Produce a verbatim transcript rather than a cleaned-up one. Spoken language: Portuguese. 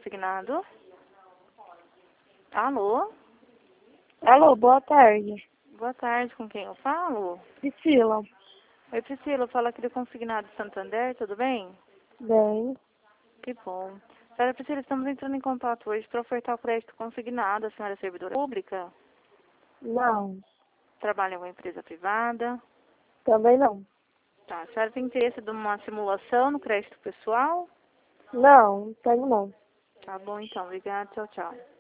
consignado. Alô? Alô, boa tarde. Boa tarde, com quem eu falo? Priscila. Oi, Priscila, eu falo aqui do Consignado Santander, tudo bem? Bem, Que bom. Senhora Priscila, estamos entrando em contato hoje para ofertar o crédito consignado. A senhora é servidora pública? não. Trabalha em uma empresa privada? Também não. Tá. A senhora tem interesse de uma simulação no crédito pessoal? Não, tenho não. Tá bom, então. Obrigada. Tchau, tchau.